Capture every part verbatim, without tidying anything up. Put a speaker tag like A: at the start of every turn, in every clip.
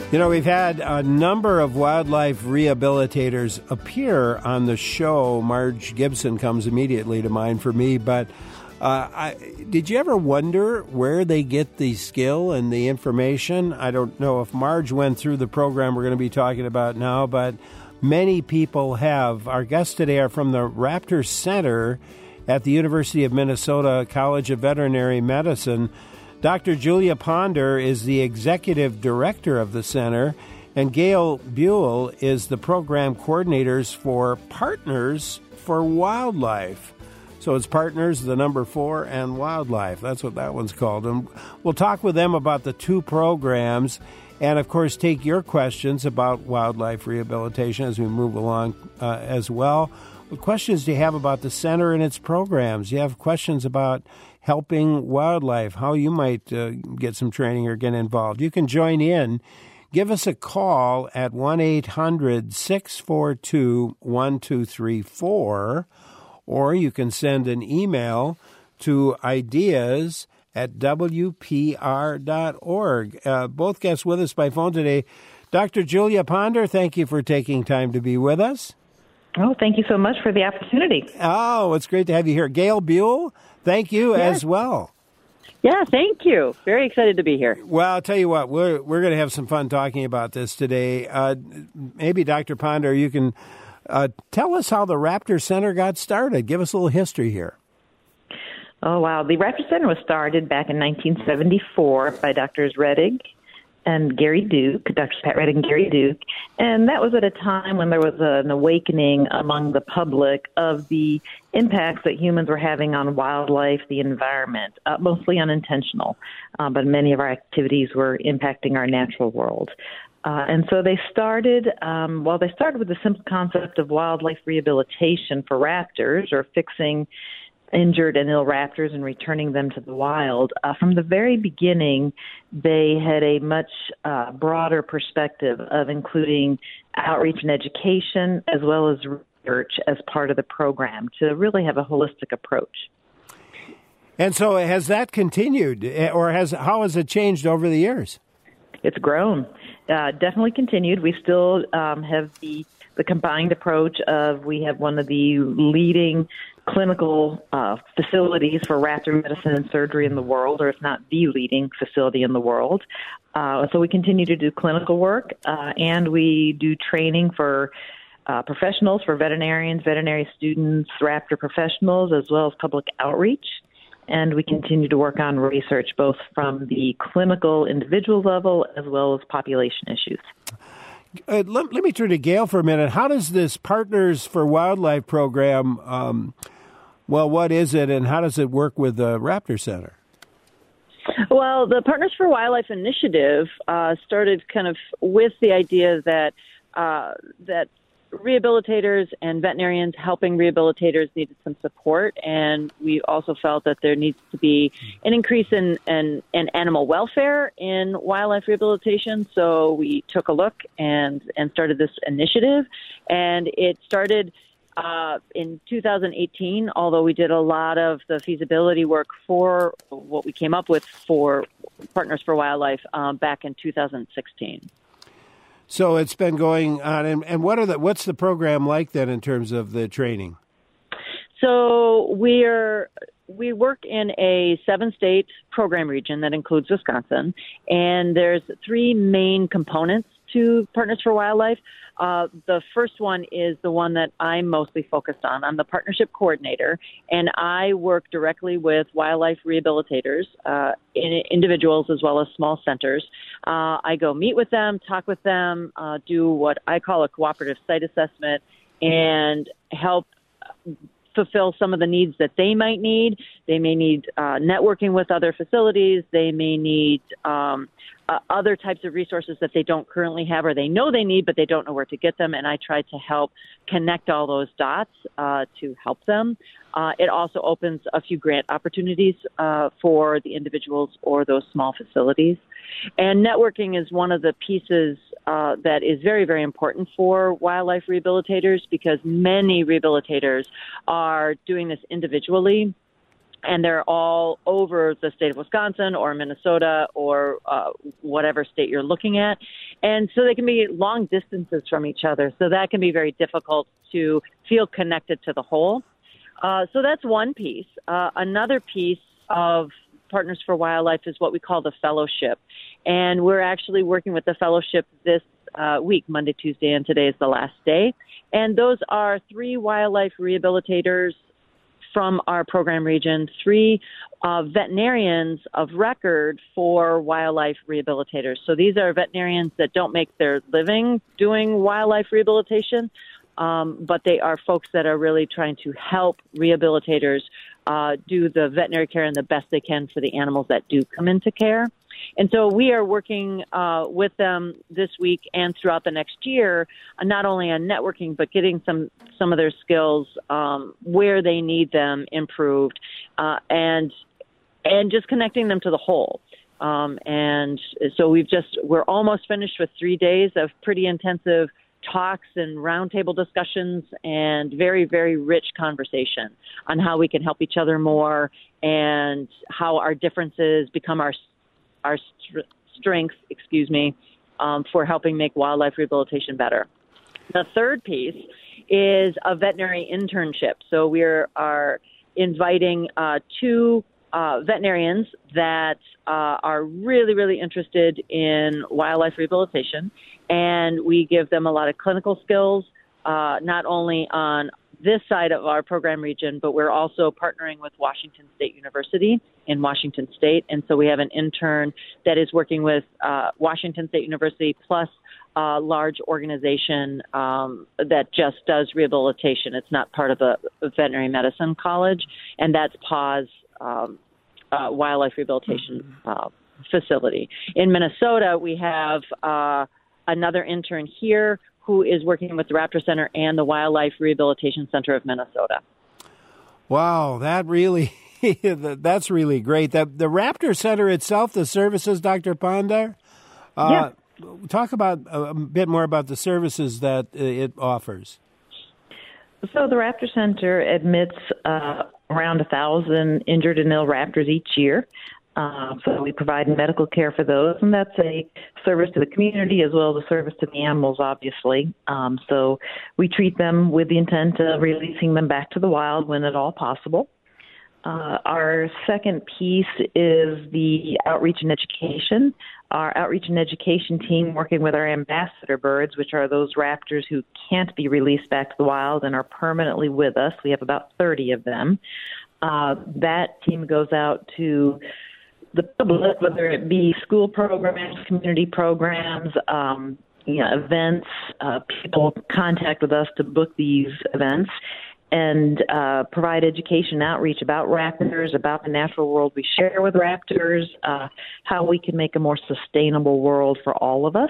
A: You know, we've had a number of wildlife rehabilitators appear on the show. Marge Gibson comes immediately to mind for me, but uh, I, did you ever wonder where they get the skill and the information? I don't know if Marge went through the program we're going to be talking about now, but many people have. Our guests today are from the Raptor Center at the University of Minnesota College of Veterinary Medicine. Doctor Julia Ponder is the executive director of the center, and Gail Buell is the program coordinators for Partners for Wildlife. So it's Partners, the number four, and Wildlife. That's what that one's called. And we'll talk with them about the two programs and, of course, take your questions about wildlife rehabilitation as we move along uh, as well. What questions do you have about the center and its programs? Do you have questions about helping wildlife, how you might uh, get some training or get involved? You can join in. Give us a call at one eight hundred six four two one two three four, or you can send an email to ideas at w p r dot org. Uh, both guests with us by phone today. Doctor Julia Ponder, thank you for taking time to be with us.
B: Oh, thank you so much for the opportunity.
A: Oh, it's great to have you here. Gail Buell, thank you
B: yes.
A: as well.
B: Yeah, thank you. Very excited to be here.
A: Well, I'll tell you what, we're we're going to have some fun talking about this today. Uh, maybe, Doctor Ponder, you can uh, tell us how the Raptor Center got started. Give us a little history here.
B: Oh, wow. The Raptor Center was started back in nineteen seventy-four by Doctors Rettig and Gary Duke, Doctors Pat Rettig and Gary Duke. And that was at a time when there was an awakening among the public of the impacts that humans were having on wildlife, the environment, uh, mostly unintentional. Uh, but many of our activities were impacting our natural world. Uh, and so they started, um, well, they started with the simple concept of wildlife rehabilitation for raptors, or fixing injured and ill raptors and returning them to the wild. Uh, from the very beginning, they had a much uh, broader perspective of including outreach and education as well as research as part of the program to really have a holistic approach.
A: And so has that continued, or has how has it changed over the years?
B: It's grown. Uh, definitely continued. We still um, have the, the combined approach of we have one of the leading clinical uh, facilities for raptor medicine and surgery in the world, or if not the leading facility in the world. Uh, so we continue to do clinical work, uh, and we do training for uh, professionals, for veterinarians, veterinary students, raptor professionals, as well as public outreach. And we continue to work on research, both from the clinical individual level as well as population issues.
A: Uh, let, let me turn to Gail for a minute. How does this Partners for Wildlife program, um, well, what is it, and how does it work with the Raptor Center?
C: Well, the Partners for Wildlife initiative uh, started kind of with the idea that uh, that rehabilitators and veterinarians helping rehabilitators needed some support, and we also felt that there needs to be an increase in, in, in animal welfare in wildlife rehabilitation. So we took a look and, and started this initiative, and it started uh, in two thousand eighteen, although we did a lot of the feasibility work for what we came up with for Partners for Wildlife um, back in two thousand sixteen.
A: So it's been going on, and, and what are the what's the program like then in terms of the training?
C: So we're we work in a seven-state program region that includes Wisconsin, and there's three main components to Partners for Wildlife. Uh, the first one is the one that I'm mostly focused on. I'm the partnership coordinator, and I work directly with wildlife rehabilitators, uh, in, individuals as well as small centers. Uh, I go meet with them, talk with them, uh, do what I call a cooperative site assessment, and help fulfill some of the needs that they might need. They may need uh, networking with other facilities. They may need um, uh, other types of resources that they don't currently have, or they know they need, but they don't know where to get them. And I try to help connect all those dots uh, to help them. Uh, it also opens a few grant opportunities uh, for the individuals or those small facilities. And networking is one of the pieces uh, that is very, very important for wildlife rehabilitators, because many rehabilitators are doing this individually. and they're all over the state of Wisconsin or Minnesota or uh, whatever state you're looking at. And so they can be long distances from each other. So that can be very difficult to feel connected to the whole. Uh, so that's one piece. Uh, another piece of Partners for Wildlife is what we call the fellowship. And we're actually working with the fellowship this uh, week, Monday, Tuesday, and today is the last day. And those are three wildlife rehabilitators from our program region, three uh, veterinarians of record for wildlife rehabilitators. So these are veterinarians that don't make their living doing wildlife rehabilitation, um, but they are folks that are really trying to help rehabilitators uh, do the veterinary care and the best they can for the animals that do come into care. And so we are working uh, with them this week and throughout the next year, uh, not only on networking, but getting some, some of their skills um, where they need them improved, uh, and and just connecting them to the whole. Um, and so we've just, we're almost finished with three days of pretty intensive talks and roundtable discussions and very, very rich conversation on how we can help each other more and how our differences become our our st- strengths, excuse me, um, for helping make wildlife rehabilitation better. The third piece is a veterinary internship. So we are, are inviting uh, two uh, veterinarians that uh, are really, really interested in wildlife rehabilitation, and we give them a lot of clinical skills, uh, not only on this side of our program region, but we're also partnering with Washington State University in Washington State. And so we have an intern that is working with uh, Washington State University plus a large organization um, that just does rehabilitation. It's not part of a veterinary medicine college, and that's PAWS um, uh, Wildlife Rehabilitation uh, Facility. In Minnesota, we have uh, another intern here who is working with the Raptor Center and the Wildlife Rehabilitation Center of Minnesota.
A: Wow, that really, that's really great. The, the Raptor Center itself, the services, Doctor Ponder? Uh, yeah. Talk about a bit more about the services that it offers.
B: So the Raptor Center admits uh, around one thousand injured and ill raptors each year. Uh, so we provide medical care for those, and that's a service to the community as well as a service to the animals, obviously. Um, so we treat them with the intent of releasing them back to the wild when at all possible. Uh, our second piece is the outreach and education. Our outreach and education team working with our ambassador birds, which are those raptors who can't be released back to the wild and are permanently with us. We have about thirty of them. Uh, that team goes out to the public, whether it be school programs, community programs, um, you know, events. Uh, people contact with us to book these events and uh, provide education outreach about raptors, about the natural world we share with raptors, uh, how we can make a more sustainable world for all of us.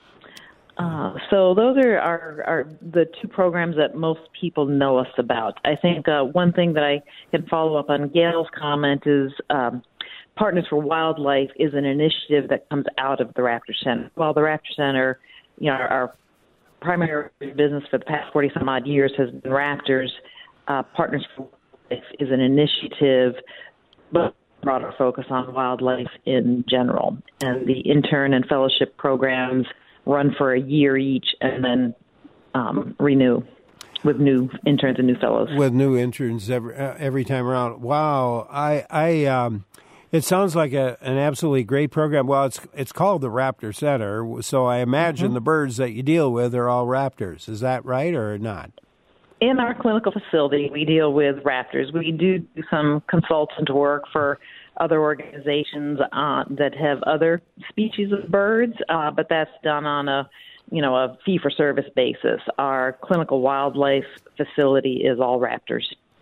B: Uh, so those are, are, are the two programs that most people know us about. I think uh, one thing that I can follow up on Gail's comment is um, Partners for Wildlife is an initiative that comes out of the Raptor Center. While the Raptor Center, you know, our, our primary business for the past forty some odd years has been raptors, uh, Partners for Wildlife is an initiative, but broader focus on wildlife in general. And the intern and fellowship programs run for a year each and then um, renew with new interns and new fellows.
A: With new interns every uh, every time around. Wow, I I um. It sounds like a, an absolutely great program. Well, it's it's called the Raptor Center, so I imagine mm-hmm. the birds that you deal with are all raptors. Is that right or not?
B: In our clinical facility, we deal with raptors. We do do some consultant work for other organizations uh, that have other species of birds, uh, but that's done on a you know a fee-for-service basis. Our clinical wildlife facility is all raptors.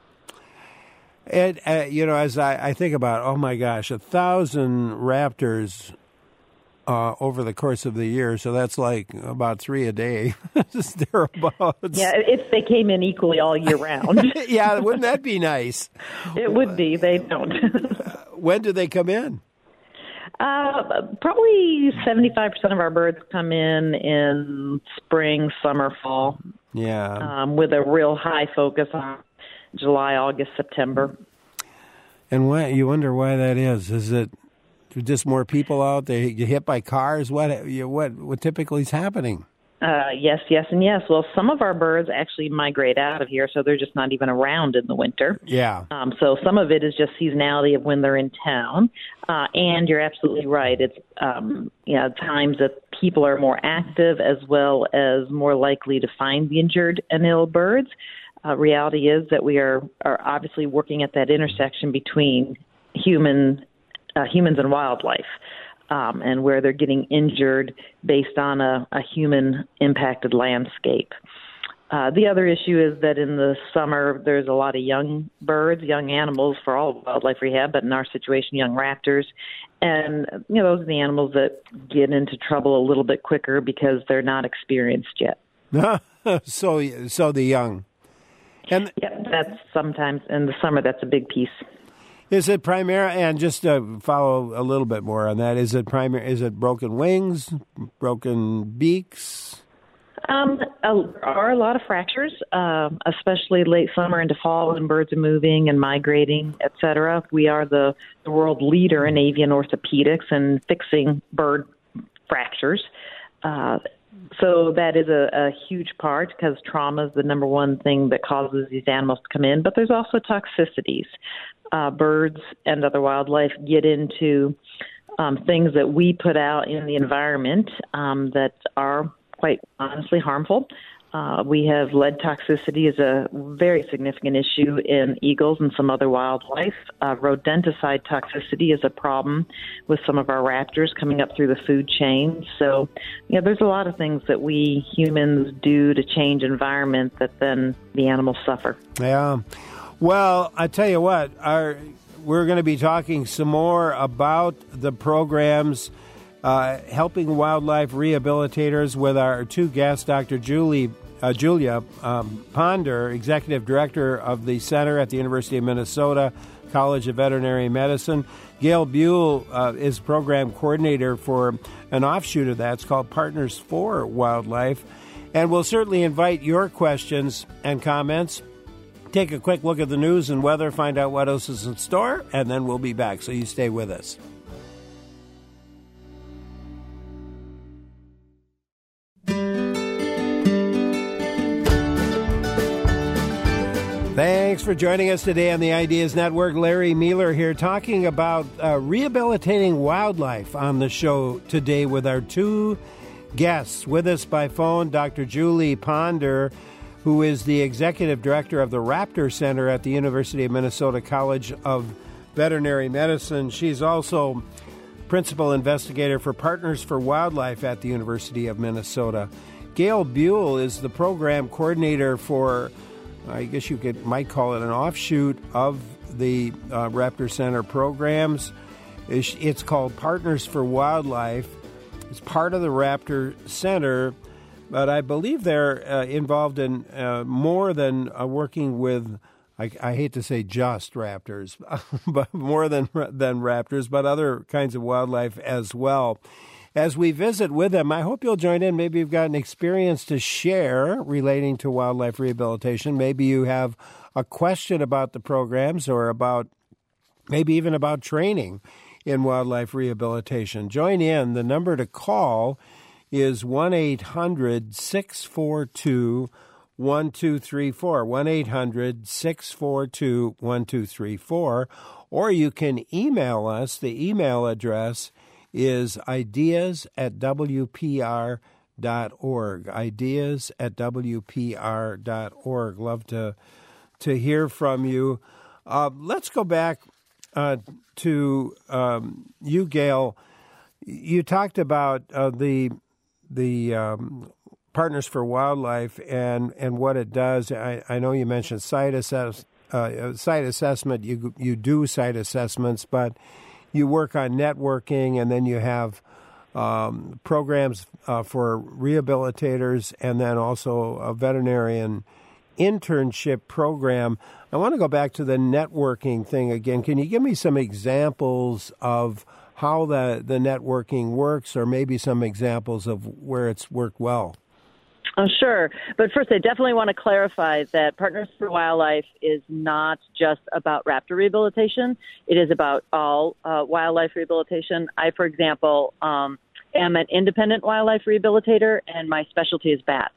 A: And, uh, you know, as I, I think about, oh, my gosh, a thousand raptors uh, over the course of the year, so that's like about three a day. Thereabouts.
B: Yeah, if they came in equally all year round.
A: Yeah, wouldn't that be nice?
B: It would be. They don't.
A: When do they come in?
B: Uh, probably seventy-five percent of our birds come in in spring, summer, fall.
A: Yeah.
B: Um, with a real high focus on July, August, September.
A: And why, you wonder why that is. Is it just more people out? They get hit by cars? What you- what what typically is happening?
B: Uh, yes, yes, and yes. Well, some of our birds actually migrate out of here, so they're just not even around in the winter.
A: Yeah.
B: Um, so some of it is just seasonality of when they're in town. Uh, and you're absolutely right. It's um, you know, times that people are more active as well as more likely to find the injured and ill birds. Uh, reality is that we are, are obviously working at that intersection between human uh, humans and wildlife. Um, and where they're getting injured based on a, a human-impacted landscape. Uh, the other issue is that in the summer, there's a lot of young birds, young animals for all wildlife rehab, but in our situation, young raptors. And, you know, those are the animals that get into trouble a little bit quicker because they're not experienced yet.
A: so, so the young. And
B: yeah, that's sometimes in the summer, that's a big piece.
A: Is it primary, and just to follow a little bit more on that, is it primary, is it broken wings, broken beaks?
B: Um, there are a lot of fractures, uh, especially late summer into fall when birds are moving and migrating, et cetera. We are the, the world leader in avian orthopedics and fixing bird fractures. Uh, so that is a, a huge part because trauma is the number one thing that causes these animals to come in. But there's also toxicities. Uh, birds and other wildlife get into um, things that we put out in the environment um, that are quite honestly harmful. Uh, we have lead toxicity is a very significant issue in eagles and some other wildlife. Uh, rodenticide toxicity is a problem with some of our raptors coming up through the food chain. So, you know, there's a lot of things that we humans do to change environment that then the animals suffer.
A: Yeah. Well, I tell you what, our, we're going to be talking some more about the programs uh, helping wildlife rehabilitators with our two guests, Doctor Julie, uh, Julia um, Ponder, Executive Director of the Center at the University of Minnesota College of Veterinary Medicine. Gail Buell uh, is Program Coordinator for an offshoot of that. It's called Partners for Wildlife. And we'll certainly invite your questions and comments. Take a quick look at the news and weather, find out what else is in store, and then we'll be back. So you stay with us. Thanks for joining us today on the Ideas Network. Larry Mueller here talking about uh, rehabilitating wildlife on the show today with our two guests. With us by phone, Doctor Julie Ponder, who is the Executive Director of the Raptor Center at the University of Minnesota College of Veterinary Medicine. She's also Principal Investigator for Partners for Wildlife at the University of Minnesota. Gail Buell is the Program Coordinator for, I guess you could might call it an offshoot of the uh, Raptor Center programs. It's, it's called Partners for Wildlife. It's part of the Raptor Center, but I believe they're uh, involved in uh, more than uh, working with, I, I hate to say just raptors, but more than than raptors, but other kinds of wildlife as well. As we visit with them, I hope you'll join in. Maybe you've got an experience to share relating to wildlife rehabilitation. Maybe you have a question about the programs or about maybe even about training in wildlife rehabilitation. Join in. The number to call is one eight hundred six four two one two three four, one eight hundred six four two one two three four, or you can email us. The email address is ideas at w p r dot org, ideas at w p r dot org. Love to, to hear from you. Uh, let's go back uh, to um, you, Gail. You talked about uh, the the um, Partners for Wildlife and, and what it does. I, I know you mentioned site assess uh, site assessment. You you do site assessments, but you work on networking, and then you have um, programs uh, for rehabilitators, and then also a veterinarian internship program. I want to go back to the networking thing again. Can you give me some examples of how the, the networking works, or maybe some examples of where it's worked well?
C: Oh, sure. But first, I definitely want to clarify that Partners for Wildlife is not just about raptor rehabilitation. It is about all uh, wildlife rehabilitation. I, for example, um, am an independent wildlife rehabilitator, and my specialty is bats.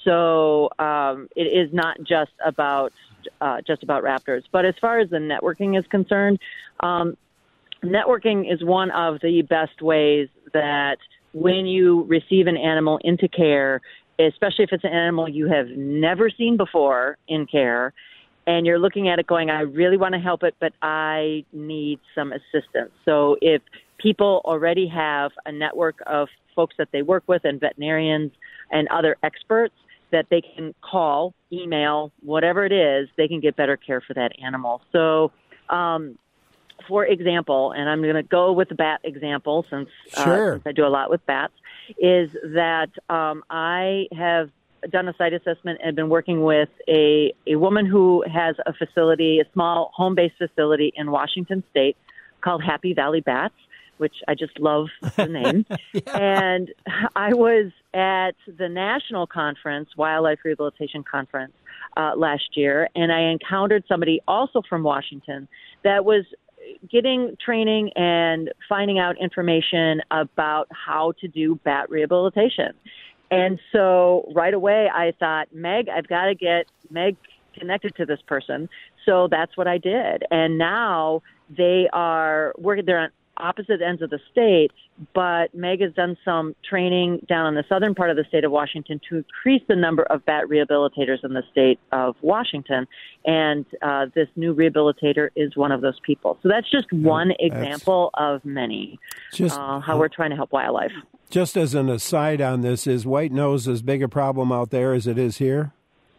C: So um, it is not just about uh, just about raptors. But as far as the networking is concerned, um, networking is one of the best ways that when you receive an animal into care, especially if it's an animal you have never seen before in care, and you're looking at it going, I really want to help it, but I need some assistance. So if people already have a network of folks that they work with and veterinarians and other experts that they can call, email, whatever it is, they can get better care for that animal. So, um, for example, and I'm going to go with the bat example since,
A: sure.
C: uh, since I do a lot with bats, is that um, I have done a site assessment and been working with a, a woman who has a facility, a small home-based facility in Washington State called Happy Valley Bats, which I just love the name. yeah. And I was at the national conference, Wildlife Rehabilitation Conference, uh, last year, and I encountered somebody also from Washington that was getting training and finding out information about how to do bat rehabilitation. And so right away I thought, Meg, I've got to get Meg connected to this person. So that's what I did. And now they are working, they're on opposite ends of the state, but Meg has done some training down in the southern part of the state of Washington to increase the number of bat rehabilitators in the state of Washington. And uh, this new rehabilitator is one of those people. So that's just one example of many, just, uh, how we're trying to help wildlife.
A: Just as an aside on this, is white nose as big a problem out there as it is here?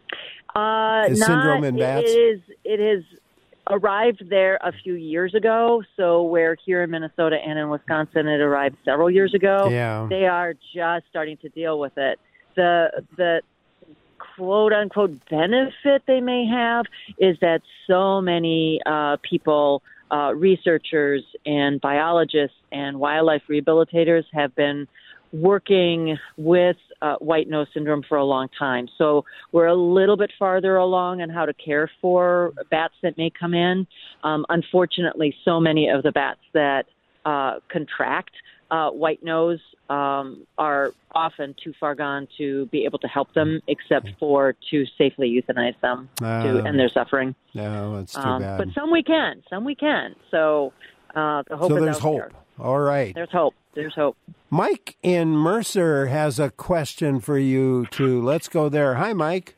C: Uh,
A: is
C: not,
A: syndrome in bats?
C: It is, it is arrived there a few years ago. So where here in Minnesota and in Wisconsin it arrived several years ago,
A: yeah.
C: they are just starting to deal with it. The the quote unquote benefit they may have is that so many uh, people, uh, researchers and biologists and wildlife rehabilitators have been working with uh, white nose syndrome for a long time. So we're a little bit farther along on how to care for bats that may come in. Um, unfortunately, so many of the bats that uh, contract uh, white nose um, are often too far gone to be able to help them, except for to safely euthanize them uh, to end their suffering.
A: No, that's too
C: um,
A: bad.
C: But some we can, some we can. So uh, the hope
A: so
C: is
A: there's
C: out
A: hope.
C: there.
A: All right.
C: There's hope. There's hope.
A: Mike in Mercer has a question for you, too. Let's go there. Hi, Mike.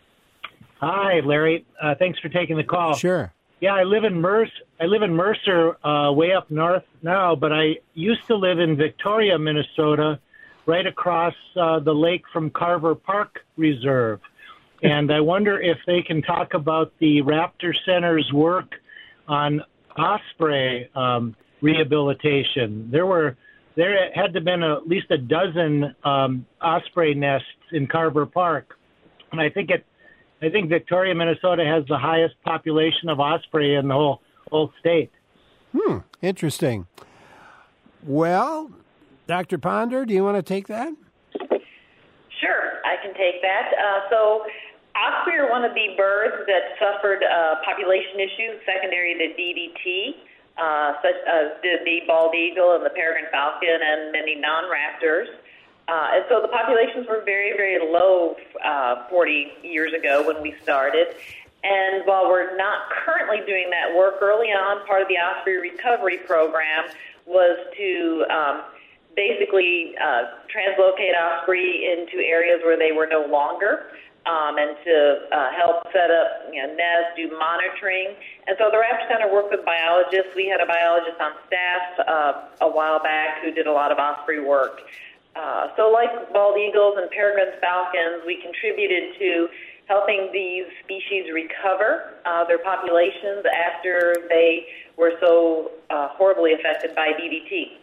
D: Hi, Larry. Uh, thanks for taking the call.
A: Sure.
D: Yeah, I live in Mercer. I live in Mercer, uh, way up north now, but I used to live in Victoria, Minnesota, right across uh, the lake from Carver Park Reserve. And I wonder if they can talk about the Raptor Center's work on osprey um, rehabilitation. There were there had to have been at least a dozen um, osprey nests in Carver Park, and I think it. I think Victoria, Minnesota has the highest population of osprey in the whole whole state.
A: Hmm. Interesting. Well, Doctor Ponder, do you want to take that?
B: Sure, I can take that. Uh, so osprey are one of the birds that suffered uh, population issues secondary to D D T. Uh, such as the, the bald eagle and the peregrine falcon and many non-raptors. Uh, and so the populations were very, very low uh, forty years ago when we started. And while we're not currently doing that work, early on, part of the osprey recovery program was to um, basically uh, translocate osprey into areas where they were no longer. Um, and to uh, help set up, you know, nests, do monitoring. And so the Raptor Center worked with biologists. We had a biologist on staff uh, a while back who did a lot of osprey work. Uh, so like bald eagles and peregrine falcons, we contributed to helping these species recover uh, their populations after they were so uh, horribly affected by D D T.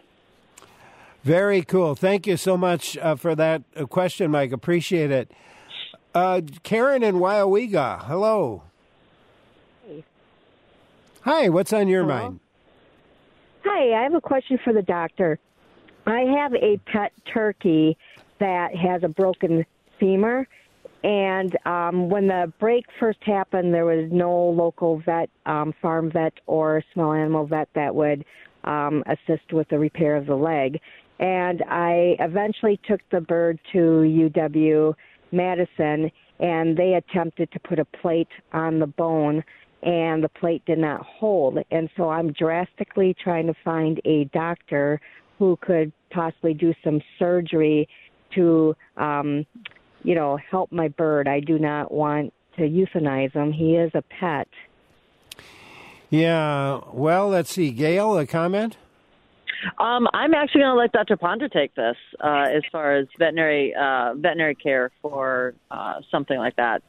A: Very cool. Thank you so much uh, for that question, Mike. Appreciate it. Uh, Karen in Wyoega, hello.
E: Hey.
A: Hi, what's on your
E: Hello?
A: mind?
E: Hi, I have a question for the doctor. I have a pet turkey that has a broken femur. And um, when the break first happened, there was no local vet, um, farm vet or small animal vet that would um, assist with the repair of the leg. And I eventually took the bird to U W Madison, and they attempted to put a plate on the bone, and the plate did not hold. And so I'm drastically trying to find a doctor who could possibly do some surgery to um, you know, help my bird. I do not want to euthanize him. He is a pet.
A: Yeah. Well, let's see. Gail, a comment?
C: Um, I'm actually going to let Doctor Ponder take this uh, as far as veterinary uh, veterinary care for uh, something like that.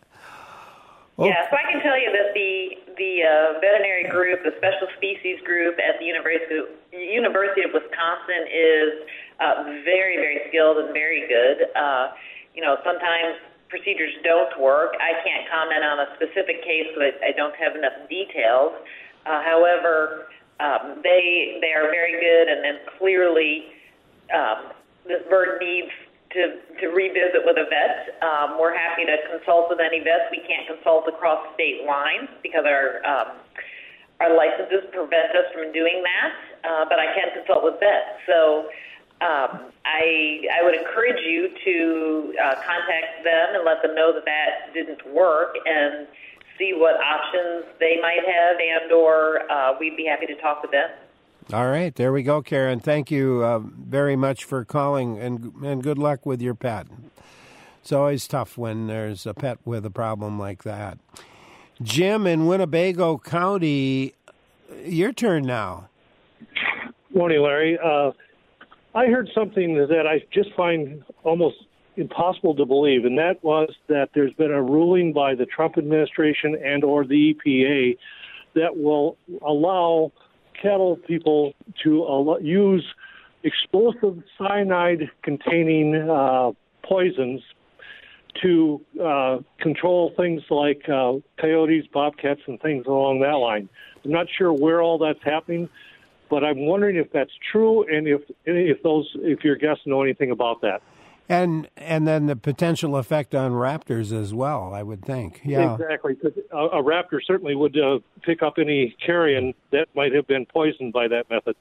A: Oh.
B: Yeah, so I can tell you that the the uh, veterinary group, the special species group at the University University of Wisconsin is uh, very, very skilled and very good. Uh, You know, sometimes procedures don't work. I can't comment on a specific case, so I don't have enough details. Uh, however, um, they they are very good, and then clearly um, this bird needs to, to revisit with a vet. Um, we're happy to consult with any vets. We can't consult across state lines because our um, our licenses prevent us from doing that, uh, but I can consult with vets. So Um, I I would encourage you to uh, contact them and let them know that that didn't work and see what options they might have, and or uh, we'd be happy to talk with them.
A: All right, there we go, Karen. Thank you uh, very much for calling, and and good luck with your pet. It's always tough when there's a pet with a problem like that. Jim in Winnebago County, your turn now.
F: Morning, Larry. Uh, I heard something that I just find almost impossible to believe, and that was that there's been a ruling by the Trump administration and or the E P A that will allow cattle people to allow, use explosive cyanide-containing uh, poisons to uh, control things like uh, coyotes, bobcats, and things along that line. I'm not sure where all that's happening, but I'm wondering if that's true, and if if those if your guests know anything about that.
A: And and then the potential effect on raptors as well, I would think. Yeah,
F: exactly. Because a, a raptor certainly would uh, pick up any carrion that might have been poisoned by that method.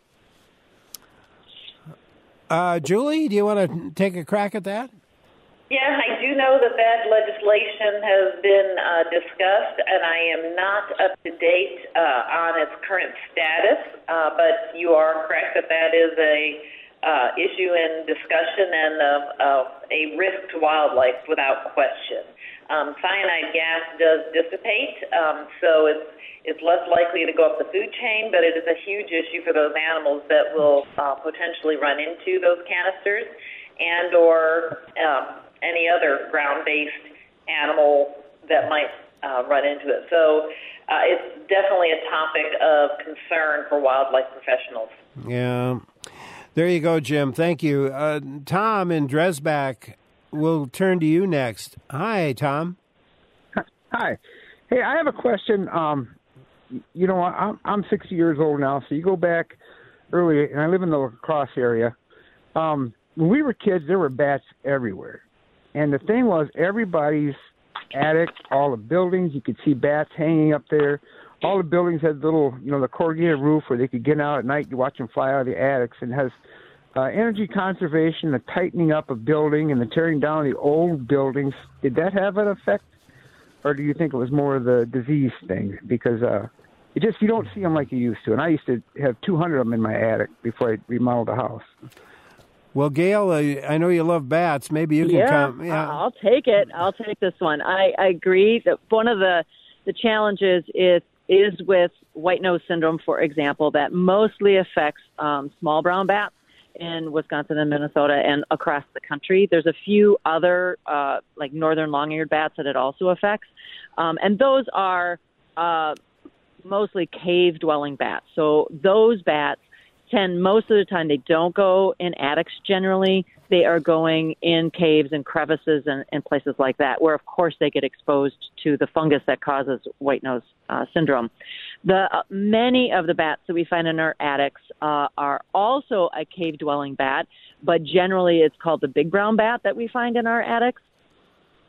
A: Uh, Julie, do you want to take a crack at that?
B: Yeah, I do know that that legislation has been uh, discussed, and I am not up to date uh, on its current status, uh, but you are correct that that is a uh, issue in discussion and uh, uh, a risk to wildlife without question. Um, cyanide gas does dissipate, um, so it's it's less likely to go up the food chain, but it is a huge issue for those animals that will uh, potentially run into those canisters and or um, any other ground-based animal that might uh, run into it. So uh, it's definitely a topic of concern for wildlife professionals.
A: Yeah. There you go, Jim. Thank you. Uh, Tom in Dresbach, we'll turn to you next. Hi, Tom.
G: Hi. Hey, I have a question. Um, you know, I'm, I'm sixty years old now, so you go back early, and I live in the La Crosse area. Um, when we were kids, there were bats everywhere. And the thing was, everybody's attic, all the buildings, you could see bats hanging up there. All the buildings had little, you know, the corrugated roof where they could get out at night. You watch them fly out of the attics. And it has uh, energy conservation, the tightening up of building, and the tearing down of the old buildings. Did that have an effect? Or do you think it was more of the disease thing? Because uh, it just, you don't see them like you used to. And I used to have two hundred of them in my attic before I remodeled the house.
A: Well, Gail, uh, I know you love bats. Maybe you can
C: yeah,
A: come. Yeah,
C: I'll take it. I'll take this one. I, I agree that one of the, the challenges is, is with white nose syndrome, for example, that mostly affects um, small brown bats in Wisconsin and Minnesota and across the country. There's a few other, uh, like northern long-eared bats that it also affects. Um, and those are uh, mostly cave-dwelling bats. So those bats tend, most of the time, they don't go in attics generally. They are going in caves and crevices and, and places like that, where, of course, they get exposed to the fungus that causes white nose uh, syndrome. The uh, many of the bats that we find in our attics uh, are also a cave-dwelling bat, but generally it's called the big brown bat that we find in our attics.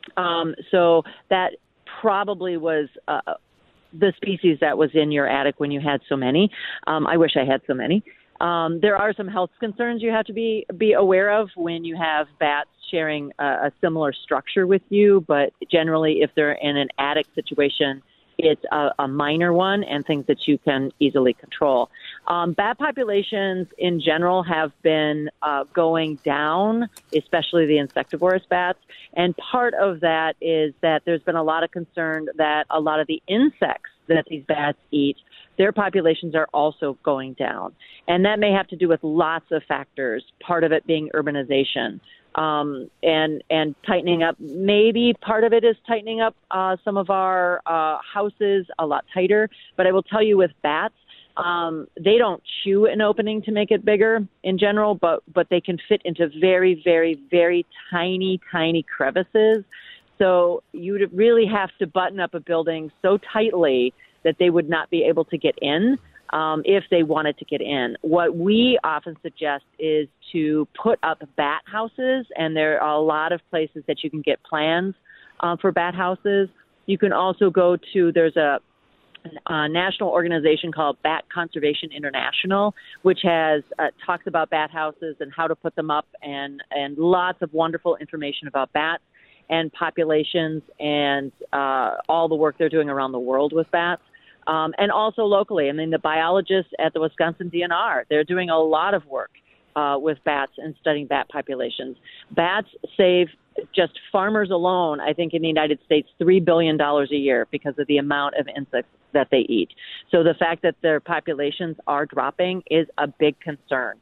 C: Um, so that probably was uh, the species that was in your attic when you had so many. Um, I wish I had so many. Um, there are some health concerns you have to be be aware of when you have bats sharing a, a similar structure with you, but generally if they're in an attic situation, it's a, a minor one and things that you can easily control. Um, bat populations in general have been uh, going down, especially the insectivorous bats. And part of that is that there's been a lot of concern that a lot of the insects that these bats eat, their populations are also going down. And that may have to do with lots of factors, part of it being urbanization. Um, and and tightening up. Maybe part of it is tightening up uh, some of our uh, houses a lot tighter. But I will tell you with bats, um, they don't chew an opening to make it bigger in general, but, but they can fit into very, very, very tiny, tiny crevices. So you really have to button up a building so tightly that they would not be able to get in. Um, if they wanted to get in. What we often suggest is to put up bat houses, and there are a lot of places that you can get plans uh, for bat houses. You can also go to, there's a, a national organization called Bat Conservation International, which has uh, talks about bat houses and how to put them up, and, and lots of wonderful information about bats and populations and uh, all the work they're doing around the world with bats. Um, and also locally. I mean, the biologists at the Wisconsin D N R, they're doing a lot of work uh, with bats and studying bat populations. Bats save just farmers alone, I think, in the United States, three billion dollars a year because of the amount of insects that they eat. So the fact that their populations are dropping is a big concern.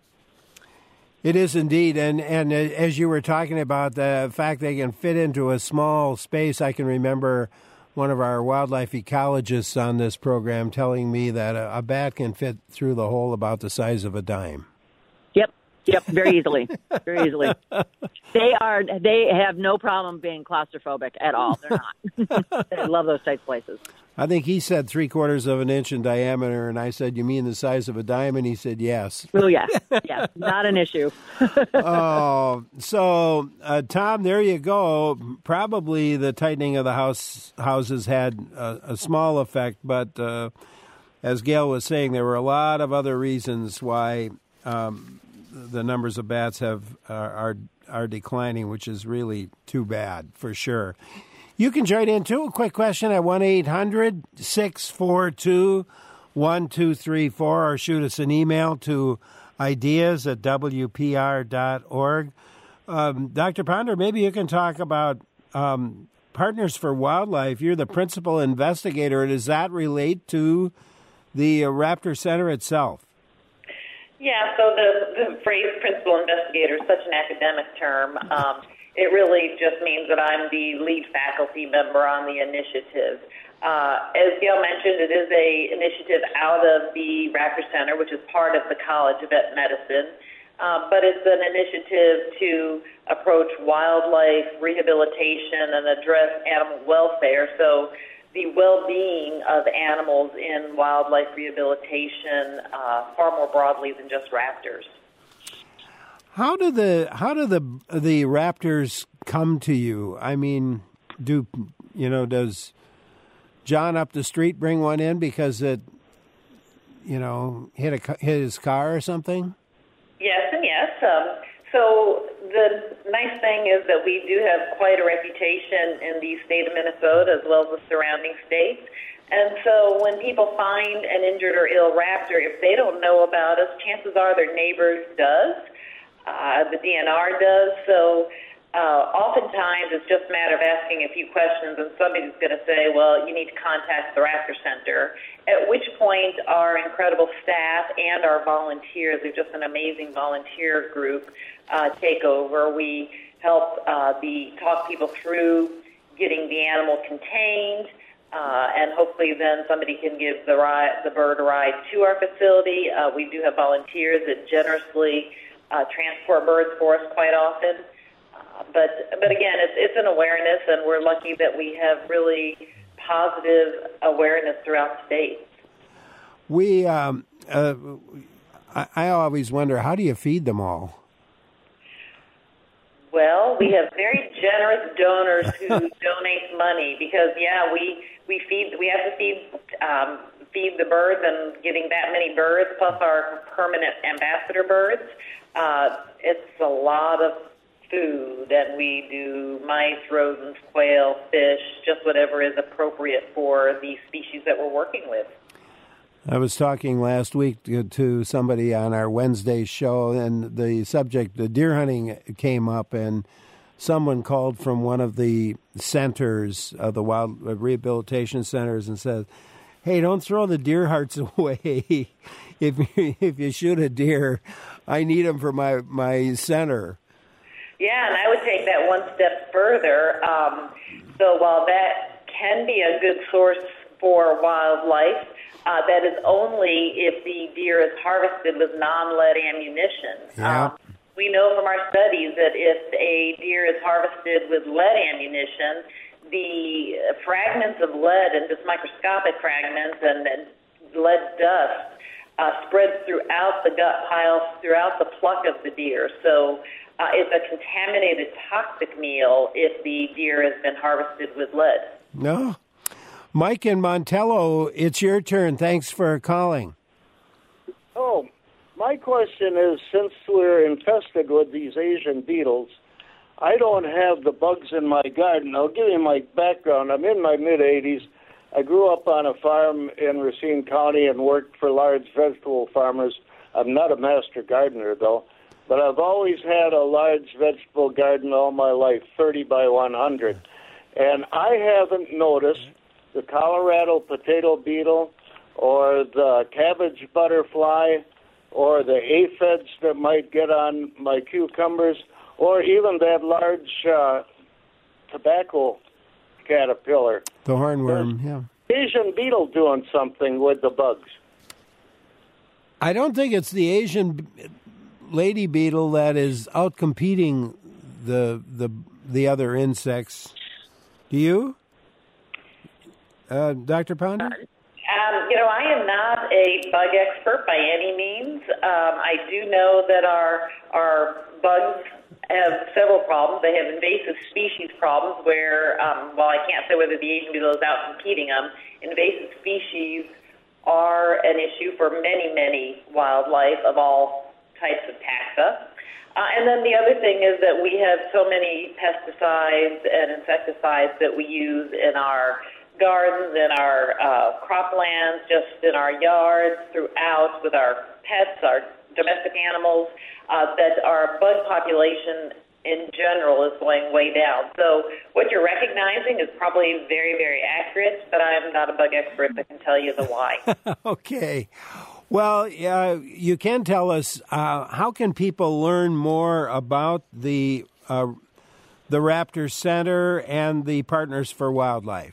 A: It is indeed. And, and as you were talking about the fact they can fit into a small space, I can remember one of our wildlife ecologists on this program telling me that a, a bat can fit through the hole about the size of a dime.
C: Yep, yep, very easily, very easily. They are, they have no problem being claustrophobic at all. They're not. They love those tight places.
A: I think he said three quarters of an inch in diameter, and I said, "You mean the size of a dime?" And he said, "Yes."
C: Oh, yeah, yeah, not an issue.
A: Oh, so uh, Tom, there you go. Probably the tightening of the house houses had a, a small effect, but uh, as Gail was saying, there were a lot of other reasons why um, the numbers of bats have are, are are declining, which is really too bad for sure. You can join in, too. A quick question at one eight hundred six four two one two three four or shoot us an email to ideas at w p r dot org. Um, Doctor Ponder, maybe you can talk about um, Partners for Wildlife. You're the principal investigator. Does that relate to the uh, Raptor Center itself?
H: Yeah, so the, the phrase principal investigator is such an academic term. Um, It really just means that I'm the lead faculty member on the initiative. Uh, as Gail mentioned, it is a initiative out of the Raptor Center, which is part of the College of Vet Medicine. Uh, but it's an initiative to approach wildlife rehabilitation and address animal welfare. So the well-being of animals in wildlife rehabilitation uh, far more broadly than just raptors.
A: How do the how do the the raptors come to you? I mean, do you know? Does John up the street bring one in because it, you know, hit a hit his car or something?
H: Yes, and yes. Um, so the nice thing is that we do have quite a reputation in the state of Minnesota as well as the surrounding states. And so when people find an injured or ill raptor, if they don't know about us, chances are their neighbors does. Uh, the D N R does. So uh, oftentimes it's just a matter of asking a few questions, and somebody's going to say, well, you need to contact the Raptor Center, at which point our incredible staff and our volunteers, they're just an amazing volunteer group, uh, take over. We help uh, the talk people through getting the animal contained, uh, and hopefully then somebody can give the, ride, the bird a ride to our facility. Uh, we do have volunteers that generously Uh, transport birds for us quite often. Uh, but but again, it's, it's an awareness, and we're lucky that we have really positive awareness throughout the state.
A: We, um, uh, I, I always wonder, how do you feed them all?
H: Well, we have very generous donors who donate money because, yeah, we we feed we have to feed um, feed the birds, and getting that many birds plus our permanent ambassador birds, uh, it's a lot of food, and we do mice, rodents, quail, fish, just whatever is appropriate for the species that we're working with.
A: I was talking last week to, to somebody on our Wednesday show, and the subject, the deer hunting, came up, and someone called from one of the centers, uh, the wild rehabilitation centers, and said, "Hey, don't throw the deer hearts away. if you, if you shoot a deer, I need them for my my center."
H: Yeah, and I would take that one step further. Um, so while that can be a good source for wildlife, uh, that is only if the deer is harvested with non-lead ammunition.
A: Yeah.
H: Um, we know from our studies that if a deer is harvested with lead ammunition, the fragments of lead and just microscopic fragments and, and lead dust uh, spreads throughout the gut piles, throughout the pluck of the deer. So Uh, it's a contaminated, toxic meal if the deer has been harvested with lead.
A: No. Mike in Montello, it's your turn. Thanks for calling.
I: Oh, my question is, since we're infested with these Asian beetles, I don't have the bugs in my garden. I'll give you my background. I'm in my mid-eighties. I grew up on a farm in Racine County and worked for large vegetable farmers. I'm not a master gardener, though. But I've always had a large vegetable garden all my life, thirty by one hundred. And I haven't noticed the Colorado potato beetle or the cabbage butterfly or the aphids that might get on my cucumbers or even that large uh, tobacco caterpillar.
A: The hornworm, yeah.
I: Asian beetle doing something with the bugs.
A: I don't think it's the Asian lady beetle that is out competing the the the other insects. Do you, uh, Doctor Ponder?
H: Um, you know, I am not a bug expert by any means. Um, I do know that our our bugs have several problems. They have invasive species problems where, um, while I can't say whether the Asian beetle is out competing them, invasive species are an issue for many, many wildlife of all types of taxa. Uh, and then the other thing is that we have so many pesticides and insecticides that we use in our gardens, in our uh, croplands, just in our yards, throughout, with our pets, our domestic animals, uh, that our bug population in general is going way down. So what you're recognizing is probably very, very accurate, but I'm not a bug expert that can tell you the why.
A: Okay. Well, uh, you can tell us, uh, how can people learn more about the uh, the Raptor Center and the Partners for Wildlife?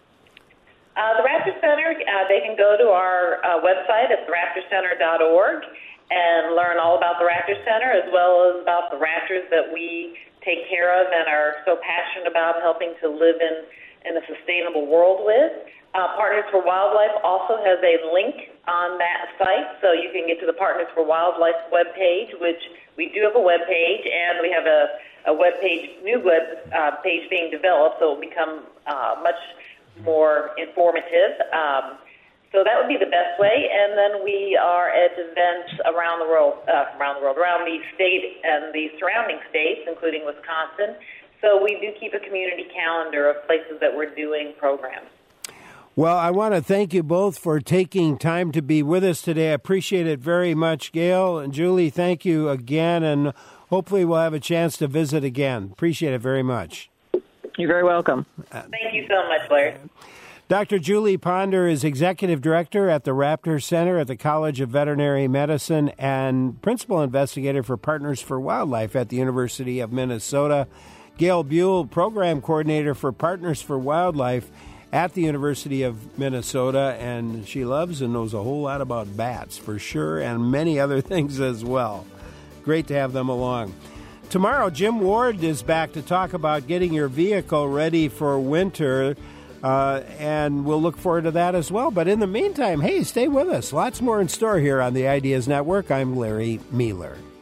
H: Uh, the Raptor Center, uh, they can go to our uh, website at the raptor center dot org and learn all about the Raptor Center, as well as about the raptors that we take care of and are so passionate about helping to live in, in a sustainable world with. Uh, Partners for Wildlife also has a link on that site, so you can get to the Partners for Wildlife webpage, which we do have a webpage, and we have a, a webpage, new web uh, page being developed, so it will become uh, much more informative. Um, so that would be the best way, and then we are at events around the world, uh, around the world, around the state and the surrounding states, including Wisconsin. So we do keep a community calendar of places that we're doing programs.
A: Well, I want to thank you both for taking time to be with us today. I appreciate it very much. Gail and Julie, thank you again, and hopefully we'll have a chance to visit again. Appreciate it very much.
C: You're very welcome.
H: Thank you so much, Larry.
A: Doctor Julie Ponder is Executive Director at the Raptor Center at the College of Veterinary Medicine and Principal Investigator for Partners for Wildlife at the University of Minnesota. Gail Buell, Program Coordinator for Partners for Wildlife at the University of Minnesota, and she loves and knows a whole lot about bats for sure, and many other things as well. Great to have them along. Tomorrow, Jim Ward is back to talk about getting your vehicle ready for winter, uh, and we'll look forward to that as well. But in the meantime, hey, stay with us. Lots more in store here on the Ideas Network. I'm Larry Mueller.